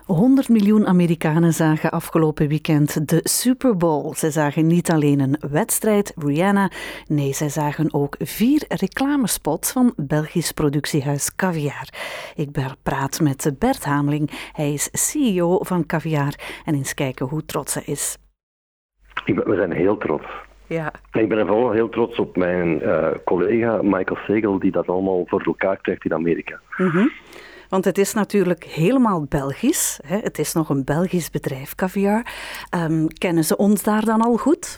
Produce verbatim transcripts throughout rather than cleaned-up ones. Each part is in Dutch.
honderd miljoen Amerikanen zagen afgelopen weekend de Super Bowl. Ze zagen niet alleen een wedstrijd, Rihanna, nee, zij zagen ook vier reclamespots van Belgisch productiehuis Caviar. Ik praat met Bert Hameling, hij is C E O van Caviar en eens kijken hoe trots hij is. Ik ben, we zijn heel trots. Ja. Ik ben vooral heel trots op mijn uh, collega Michael Segel, die dat allemaal voor elkaar krijgt in Amerika. Mm-hmm. Want het is natuurlijk helemaal Belgisch. Hè? Het is nog een Belgisch bedrijf, Caviar. Um, kennen ze ons daar dan al goed?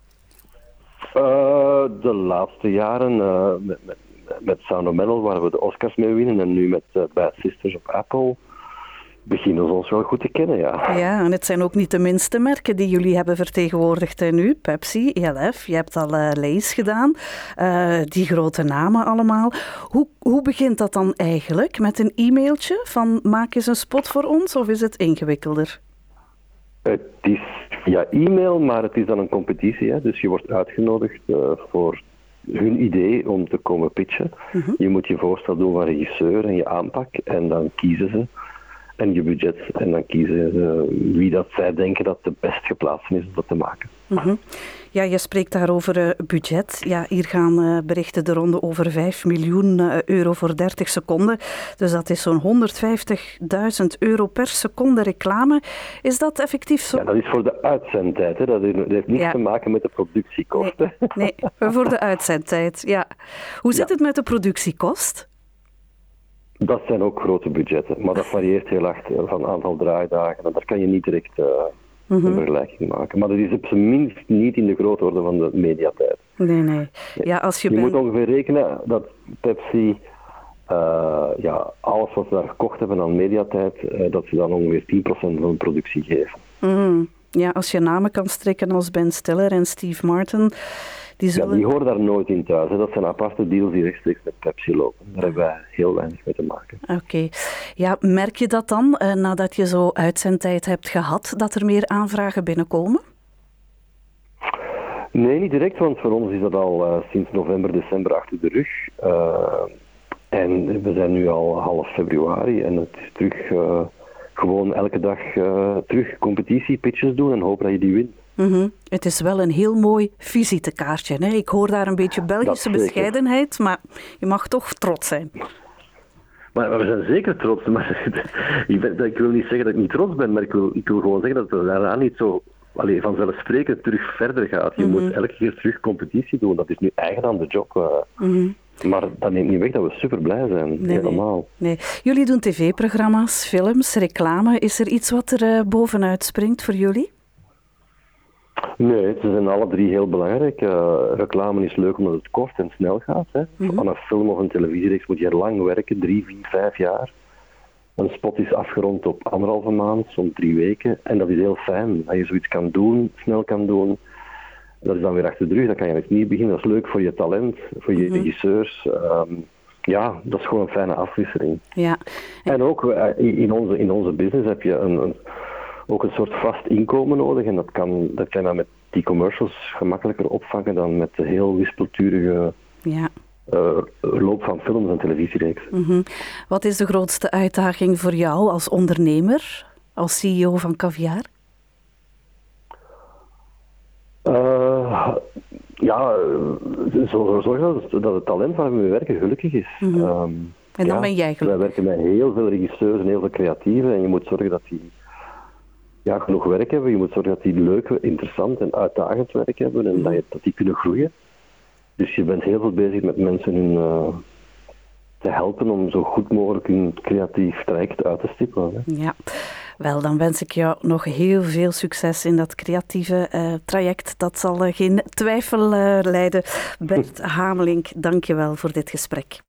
Uh, de laatste jaren uh, met, met, met Sound of Metal, waar we de Oscars mee winnen, en nu met uh, Bad Sisters op Apple, beginnen ze ons wel goed te kennen, ja. Ja, en het zijn ook niet de minste merken die jullie hebben vertegenwoordigd hè, nu. Pepsi, E L F, je hebt al uh, Lay's gedaan. Uh, die grote namen allemaal. Hoe, hoe begint dat dan eigenlijk? Met een e-mailtje van maak eens een spot voor ons, of is het ingewikkelder? Het is via e-mail, maar het is dan een competitie. Hè? Dus je wordt uitgenodigd uh, voor hun idee om te komen pitchen. Uh-huh. Je moet je voorstel doen van regisseur en je aanpak. En dan kiezen ze. En je budget. En dan kiezen ze wie dat zij denken dat de best geplaatst is om dat te maken. Uh-huh. Ja, je spreekt daar over uh, budget. Ja, hier gaan uh, berichten de ronde over vijf miljoen uh, euro voor dertig seconden. Dus dat is zo'n honderdvijftigduizend euro per seconde reclame. Is dat effectief zo? Ja, dat is voor de uitzendtijd. Hè. Dat heeft niets ja. te maken met de productiekosten. Nee, nee, voor de uitzendtijd, ja. Hoe zit ja. het met de productiekost? Dat zijn ook grote budgetten, maar dat varieert heel erg van aantal draaidagen. En daar kan je niet direct uh, mm-hmm. een vergelijking maken. Maar dat is op zijn minst niet in de grootorde van de mediatijd. Nee, nee. Ja, als je je ben... moet ongeveer rekenen dat Pepsi, uh, ja, alles wat ze daar gekocht hebben aan mediatijd, uh, dat ze dan ongeveer tien procent van de productie geven. Mm. Ja, als je namen kan strikken als Ben Stiller en Steve Martin... Die, zullen... ja, die horen daar nooit in thuis. Hè. Dat zijn aparte deals die rechtstreeks met Pepsi lopen. Daar hebben wij heel weinig mee te maken. Oké. Okay. Ja, merk je dat dan, uh, nadat je zo uitzendtijd hebt gehad, dat er meer aanvragen binnenkomen? Nee, niet direct, want voor ons is dat al uh, sinds november, december achter de rug. Uh, en we zijn nu al half februari en het is terug uh, gewoon elke dag uh, terug competitie, pitches doen en hopen dat je die wint. Mm-hmm. Het is wel een heel mooi visitekaartje. Hè? Ik hoor daar een beetje Belgische bescheidenheid, maar je mag toch trots zijn. Maar we zijn zeker trots. Maar ik, ben, ik wil niet zeggen dat ik niet trots ben, maar ik wil, ik wil gewoon zeggen dat het daarna niet zo allee, vanzelfsprekend terug verder gaat. Je mm-hmm. moet elke keer terug competitie doen. Dat is nu eigen aan de job. Uh. Mm-hmm. Maar dat neemt niet weg dat we super blij zijn. Nee, helemaal. Nee. Jullie doen tv-programma's, films, reclame. Is er iets wat er uh, bovenuit springt voor jullie? Nee, ze zijn alle drie heel belangrijk. Uh, reclame is leuk omdat het kort en snel gaat. Hè. Mm-hmm. Aan een film of een televisiereeks moet je lang werken, drie, vier, vijf jaar. Een spot is afgerond op anderhalve maand, soms drie weken. En dat is heel fijn, dat je zoiets kan doen, snel kan doen. Dat is dan weer achter de rug, dan kan je met nieuw beginnen. Dat is leuk voor je talent, voor je mm-hmm. regisseurs. Um, ja, dat is gewoon een fijne afwisseling. Ja. En ook uh, in, onze, in onze business heb je een... een ook een soort vast inkomen nodig en dat kan, dat kan dan met die commercials gemakkelijker opvangen dan met de heel wispelturige ja. uh, loop van films en televisiereeks. Mm-hmm. Wat is de grootste uitdaging voor jou als ondernemer, als C E O van Caviar? Uh, ja, zo zorgen dat, dat het talent waar we mee werken gelukkig is. Mm-hmm. Um, en dan ja, ben jij gelukkig. Wij werken met heel veel regisseurs en heel veel creatieven en je moet zorgen dat die ja, genoeg werk hebben. Je moet zorgen dat die leuk, interessant en uitdagend werk hebben en dat, je, dat die kunnen groeien. Dus je bent heel veel bezig met mensen hun, uh, te helpen om zo goed mogelijk hun creatief traject uit te stippelen. Hè. Ja, wel dan wens ik jou nog heel veel succes in dat creatieve uh, traject. Dat zal uh, geen twijfel uh, leiden. Bert Hameling, dank je wel voor dit gesprek.